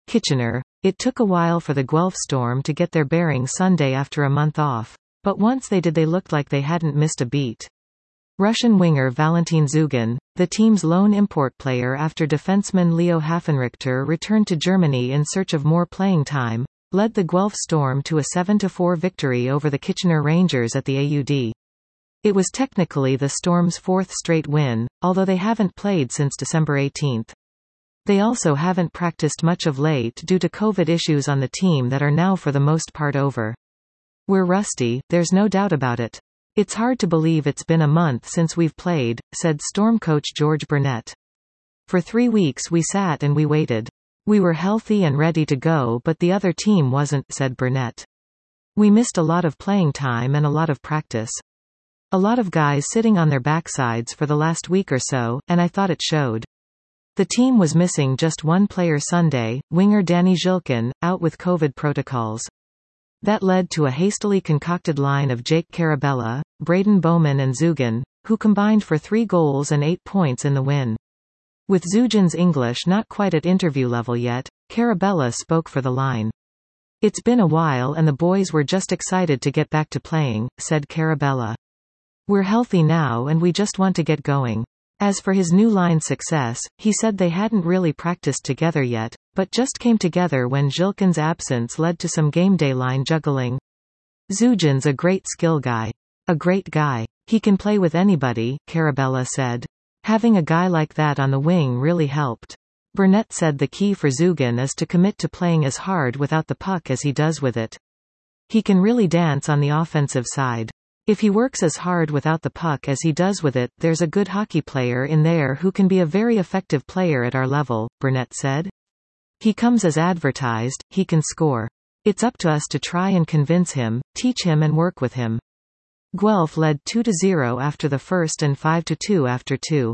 Kitchener. It took a while for the Guelph Storm to get their bearings Sunday after a month off. But once they did, they looked like they hadn't missed a beat. Russian winger Valentin Zugin, the team's lone import player after defenseman Leo Hafenrichter returned to Germany in search of more playing time, led the Guelph Storm to a 7-4 victory over the Kitchener Rangers at the AUD. It was technically the Storm's fourth straight win, although they haven't played since December 18. They also haven't practiced much of late due to COVID issues on the team that are now for the most part over. "We're rusty, there's no doubt about it. It's hard to believe it's been a month since we've played," said Storm coach George Burnett. "For 3 weeks we sat and we waited. We were healthy and ready to go, but the other team wasn't," said Burnett. "We missed a lot of playing time and a lot of practice. A lot of guys sitting on their backsides for the last week or so, and I thought it showed." The team was missing just one player Sunday, winger Danny Zhilkin, out with COVID protocols. That led to a hastily concocted line of Jake Carabella, Braden Bowman and Zugin, who combined for 3 goals and 8 points in the win. With Zugin's English not quite at interview level yet, Carabella spoke for the line. "It's been a while and the boys were just excited to get back to playing," said Carabella. "We're healthy now and we just want to get going." As for his new line success, he said they hadn't really practiced together yet, but just came together when Zhilkin's absence led to some game-day line juggling. "Zugin's a great skill guy. A great guy. He can play with anybody," Carabella said. "Having a guy like that on the wing really helped." Burnett said the key for Zugin is to commit to playing as hard without the puck as he does with it. "He can really dance on the offensive side. If he works as hard without the puck as he does with it, there's a good hockey player in there who can be a very effective player at our level," Burnett said. "He comes as advertised, he can score. It's up to us to try and convince him, teach him and work with him." Guelph led 2-0 after the first and 5-2 after 2.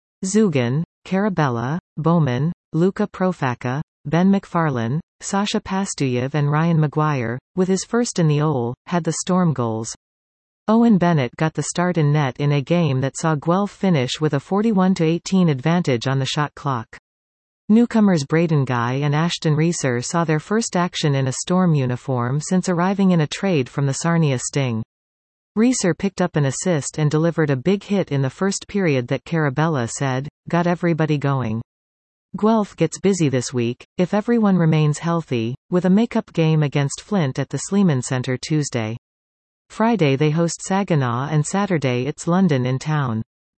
Zugin, Carabella, Bowman, Luka Profaka, Ben McFarlane, Sasha Pastuyev and Ryan Maguire, with his first in the OL, had the Storm goals. Owen Bennett got the start in net in a game that saw Guelph finish with a 41-18 advantage on the shot clock. Newcomers Braden Guy and Ashton Reeser saw their first action in a Storm uniform since arriving in a trade from the Sarnia Sting. Reeser picked up an assist and delivered a big hit in the first period that Carabella said, "Got everybody going." Guelph gets busy this week, if everyone remains healthy, with a make-up game against Flint at the Sleeman Centre Tuesday. Friday they host Saginaw and Saturday it's London in town.